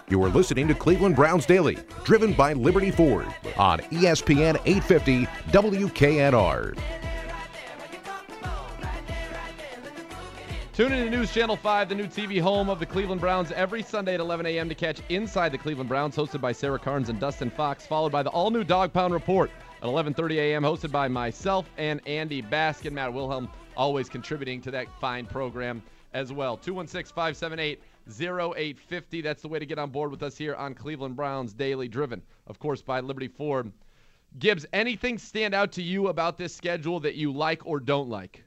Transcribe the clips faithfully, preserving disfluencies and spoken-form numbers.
You are listening to Cleveland Browns Daily, driven by Liberty Ford on E S P N eight fifty W K N R. Tune in to News Channel five, the new T V home of the Cleveland Browns, every Sunday at eleven a.m. to catch Inside the Cleveland Browns, hosted by Sarah Carnes and Dustin Fox, followed by the all-new Dog Pound Report at eleven thirty a.m., hosted by myself and Andy Baskin. Matt Wilhelm always contributing to that fine program as well. two one six, five seven eight, zero eight five zero. That's the way to get on board with us here on Cleveland Browns Daily, driven, of course, by Liberty Ford. Gibbs, anything stand out to you about this schedule that you like or don't like?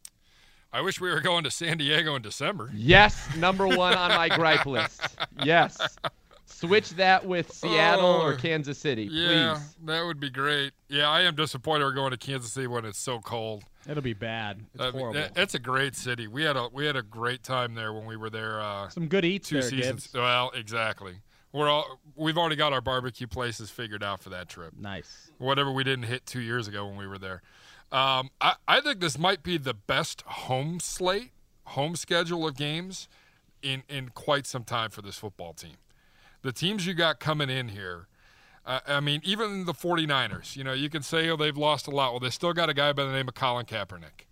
I wish we were going to San Diego in December. Yes, number one on my gripe list. Yes. Switch that with Seattle oh, or Kansas City, yeah, please. That would be great. Yeah, I am disappointed we're going to Kansas City when it's so cold. It'll be bad. It's uh, horrible. It, it's a great city. We had a we had a great time there when we were there. Uh, Some good eats two there, seasons. Gibbs. Well, exactly. We're all we've already got our barbecue places figured out for that trip. Nice. Whatever we didn't hit two years ago when we were there. Um, I, I think this might be the best home slate, home schedule of games in, in quite some time for this football team. The teams you got coming in here, uh, I mean, even the 49ers, you know, you can say, oh, they've lost a lot. Well, they still got a guy by the name of Colin Kaepernick.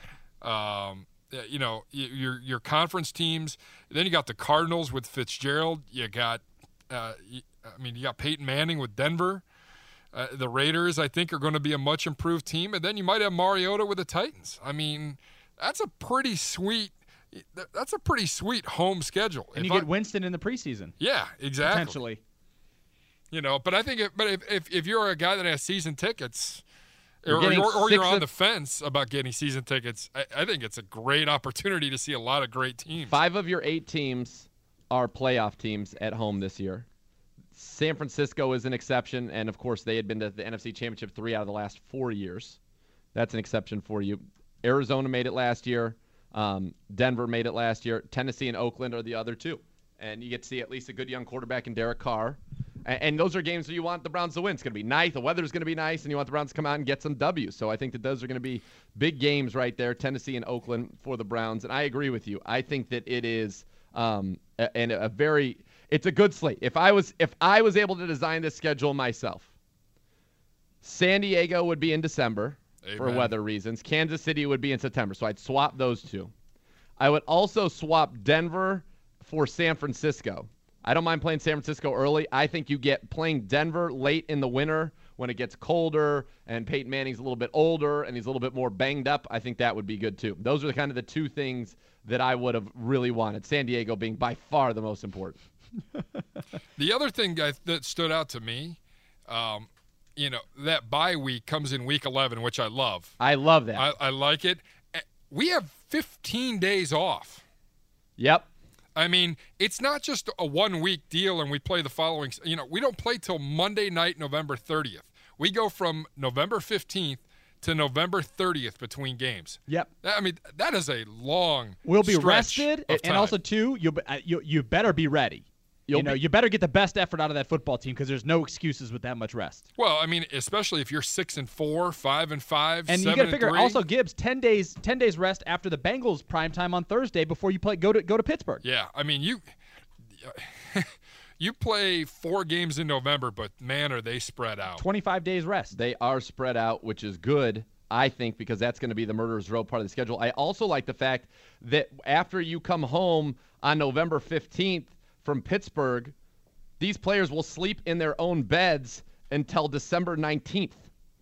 Um, you know, your your conference teams. Then you got the Cardinals with Fitzgerald. You got, uh, I mean, you got Peyton Manning with Denver. Uh, the Raiders, I think, are going to be a much improved team. And then you might have Mariota with the Titans. I mean, that's a pretty sweet that's a pretty sweet home schedule. And if you I, get Winston in the preseason. Yeah, exactly. Potentially. You know, but I think if, but if, if, if you're a guy that has season tickets You're or, or, or you're on of, the fence about getting season tickets, I, I think it's a great opportunity to see a lot of great teams. Five of your eight teams are playoff teams at home this year. San Francisco is an exception, and, of course, they had been to the N F C Championship three out of the last four years. That's an exception for you. Arizona made it last year. Um, Denver made it last year. Tennessee and Oakland are the other two. And you get to see at least a good young quarterback in Derek Carr. And, and those are games where you want the Browns to win. It's going to be nice. The weather's going to be nice, and you want the Browns to come out and get some W's. So I think that those are going to be big games right there, Tennessee and Oakland for the Browns. And I agree with you. I think that it is um, a, and a very – it's a good slate. If I was if I was able to design this schedule myself, San Diego would be in December. Amen. For weather reasons. Kansas City would be in September, so I'd swap those two. I would also swap Denver for San Francisco. I don't mind playing San Francisco early. I think you get playing Denver late in the winter when it gets colder and Peyton Manning's a little bit older and he's a little bit more banged up. I think that would be good too. Those are the kind of the two things that I would have really wanted, San Diego being by far the most important. The other thing I, that stood out to me, um, you know, that bye week comes in week eleven, which I love. I love that. I, I like it. We have fifteen days off. Yep. I mean, it's not just a one-week deal and we play the following – you know, we don't play till Monday night, November thirtieth. We go from November fifteenth to November thirtieth between games. Yep. I mean, that is a long We'll be stretch rested, of and time. also, too, you, you, you better be ready. You'll you know, be- you better get the best effort out of that football team because there's no excuses with that much rest. Well, I mean, especially if you're six and four, five and five, And seven you got to figure and three. also Gibbs ten days ten days rest after the Bengals primetime on Thursday before you play go to go to Pittsburgh. Yeah, I mean you you play four games in November, but man, are they spread out. twenty-five days rest. They are spread out, which is good, I think, because that's going to be the murderer's row part of the schedule. I also like the fact that after you come home on November fifteenth from Pittsburgh, these players will sleep in their own beds until December nineteenth.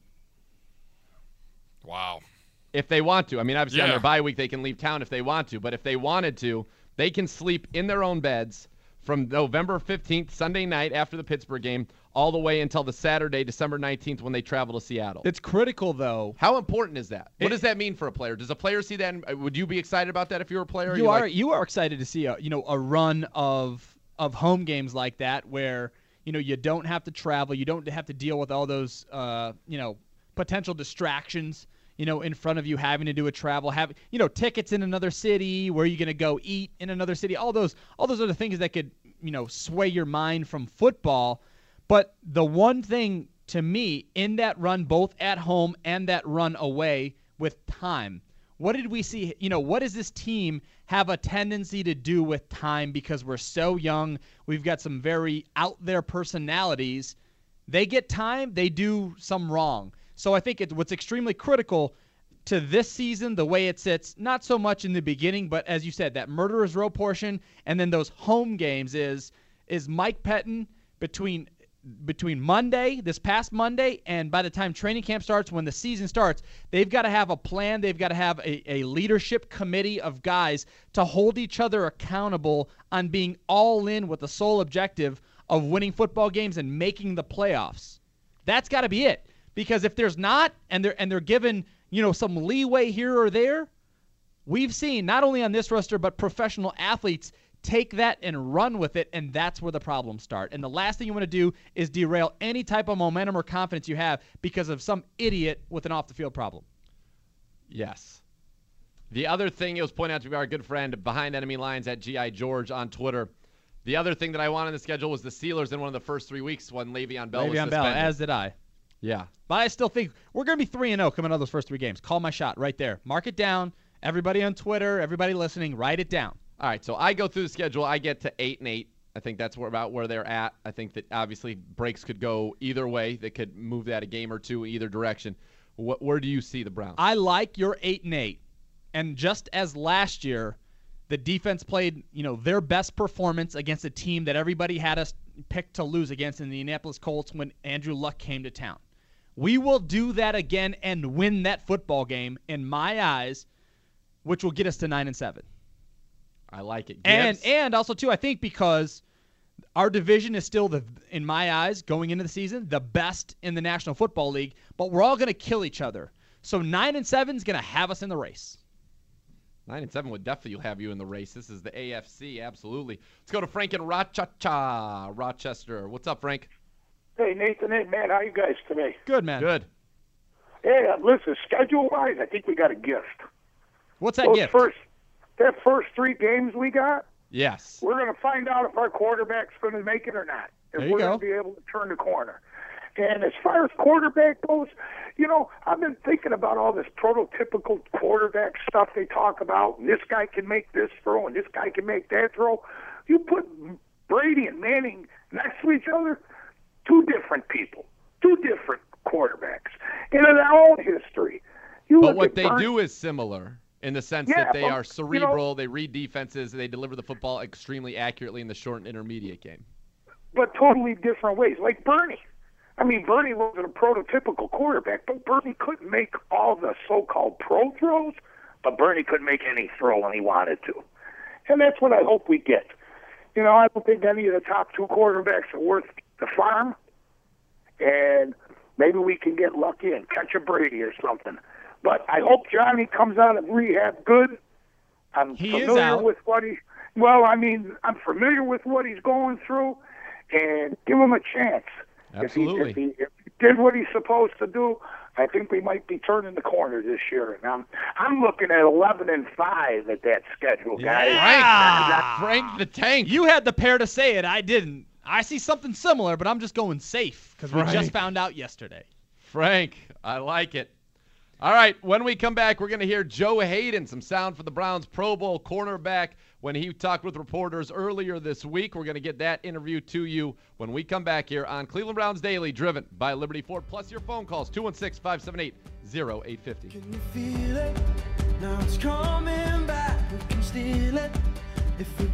Wow. If they want to. I mean, obviously on Yeah. their bye week they can leave town if they want to, but if they wanted to, they can sleep in their own beds from November fifteenth, Sunday night after the Pittsburgh game, all the way until the Saturday, December nineteenth, when they travel to Seattle. It's critical, though. How important is that? What It- does that mean for a player? Does a player see that? And, would you be excited about that if you were a player? You You're are like, you are excited to see a you know a run of of home games like that where you know you don't have to travel, you don't have to deal with all those uh, you know potential distractions. You know, in front of you, having to do a travel, have you know tickets in another city, where you're going to go eat in another city. All those, all those other things that could you know sway your mind from football. But the one thing to me in that run, both at home and that run away with time, What did we see? You know, what does this team have a tendency to do with time because we're so young? We've got some very out there personalities. They get time, they do some wrong. So I think it, what's extremely critical to this season, the way it sits, not so much in the beginning, but as you said, that murderer's row portion and then those home games is is Mike Pettine between between Monday, this past Monday, and by the time training camp starts, when the season starts, they've got to have a plan. They've got to have a, a leadership committee of guys to hold each other accountable on being all in with the sole objective of winning football games and making the playoffs. That's got to be it. Because if there's not, and they're and they're given, you know, some leeway here or there, we've seen not only on this roster but professional athletes take that and run with it, and that's where the problems start. And the last thing you want to do is derail any type of momentum or confidence you have because of some idiot with an off-the-field problem. Yes. The other thing it was pointed out to be our good friend Behind Enemy Lines at G I George on Twitter. The other thing that I wanted on the schedule was the Steelers in one of the first three weeks when Le'Veon Bell was Le'Veon suspended. Bell, as did I. Yeah. But I still think we're going to be three and oh coming out of those first three games. Call my shot right there. Mark it down. Everybody on Twitter, everybody listening, write it down. All right, so I go through the schedule. I get to eight and eight. I think that's where, about where they're at. I think that obviously breaks could go either way. They could move that a game or two either direction. What, where do you see the Browns? I like your eight and eight, and just as last year, the defense played, you know, their best performance against a team that everybody had us picked to lose against in the Indianapolis Colts when Andrew Luck came to town. We will do that again and win that football game, in my eyes, which will get us to nine and seven. I like it. And Gibbs. and also too, I think because our division is still the, in my eyes, going into the season, the best in the National Football League. But we're all going to kill each other. So nine and seven is going to have us in the race. Nine and seven would definitely have you in the race. This is the A F C, absolutely. Let's go to Frank in Rochester. Rochester. What's up, Frank? Hey, Nathan and Matt, how you guys today? Good, man. Good. Hey, uh, listen, schedule-wise, I think we got a gift. What's that Those gift? First, that first three games we got, Yes. we're going to find out if our quarterback's going to make it or not. If There you we're go. going to be able to turn the corner. And as far as quarterback goes, you know, I've been thinking about all this prototypical quarterback stuff they talk about. And this guy can make this throw, and this guy can make that throw. You put Brady and Manning next to each other, two different people, two different quarterbacks, and in their own history. You But look what at they Burn- do is similar in the sense Yeah, that they but, are you cerebral, know- they read defenses, they deliver the football extremely accurately in the short and intermediate game. but totally different ways. Like Bernie. I mean, Bernie wasn't a prototypical quarterback, but Bernie couldn't make all the so-called pro throws, but Bernie couldn't make any throw when he wanted to. And that's what I hope we get. You know, I don't think any of the top two quarterbacks are worth the farm, and maybe we can get lucky and catch a Brady or something. But I hope Johnny comes out of rehab good. I'm He is familiar out. with what he, well, I mean, I'm familiar with what he's going through, and give him a chance. Absolutely. If he, if he, if he did what he's supposed to do, I think we might be turning the corner this year. And I'm, I'm looking at eleven and five at that schedule, guys. Yeah. Frank, Frank the Tank. You had the pair to say it. I didn't. I see something similar, but I'm just going safe because we Frank. just found out yesterday. Frank, I like it. All right, when we come back, we're going to hear Joe Hayden, some sound for the Browns Pro Bowl cornerback when he talked with reporters earlier this week. We're going to get that interview to you when we come back here on Cleveland Browns Daily, driven by Liberty Ford, plus your phone calls, two one six, five seven eight, zero eight five zero. Can you feel it? Now it's coming back. We can steal it if we